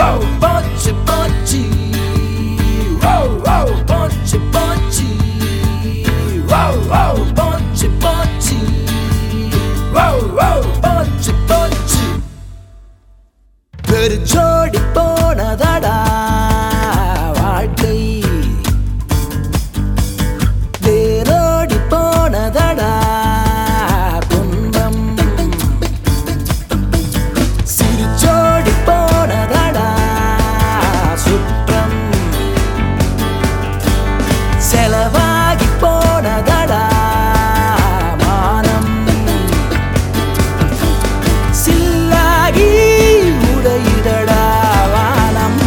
போச்சு போச்சு போச்சு போச்சு போச்சு போச்சு போச்சு போச்சு பெருச்சோடி போனதடா வாழ்க்கை வேரோடி போனதடா துன்பம் சிரிச்சோடி போனதடா சுற்றம் செலவாகி போனதடா மானம் சில்லாகி உடையிடடா வானம்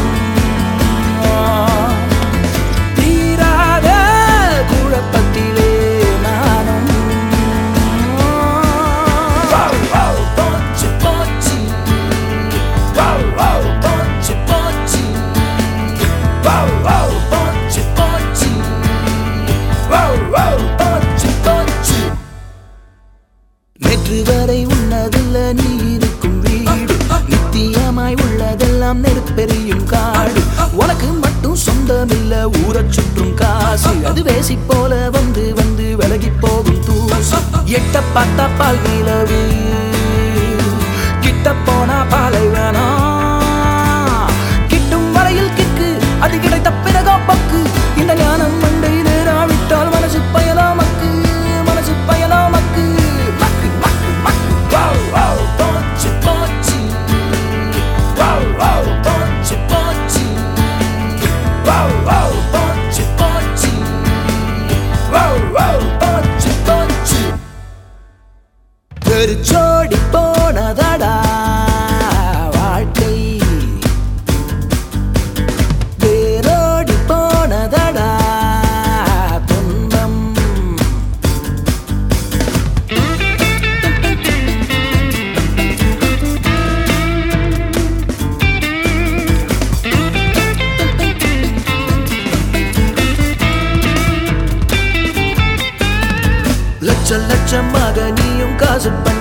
தீராத குழப்பத்திலே நானும் போச்சு போச்சு போச்சு போச்சு போச்சு போச்சு போச்சு போச்சு நேற்று வரை உன்னதில்ல நீ இருக்கும் வீடு நித்தியமாய் உள்ளதெல்லாம் நெருப்பெரியும் காடு உனக்கு மட்டும் சொந்தமில்ல ஊரச் சுற்றும் காசு அது வேசி போல வந்து வந்து விலகி போகும் தூசு எட்ட பார்த்தா பால் நிலவு கிட்ட போனா பாலை வேணாம் கிட்டும் வரையில் கிக்கு அது கிடைத்த பிறகோ பக்கு இந்த ஞானம் மண்டை நேராவிட்டால் மனசு பயலாமக்கு மனசு பயலாமக்கு மக்கு மக்கு மக்கு போச்சு போச்சு போச்சு போச்சு போச்சு போச்சு போச்சு போச்சு பெருச்சோடி போனதடா வாழ்க்கை வேரோடி போனதடா துன்பம் லட்சம் லட்சமாக நீயும் காசு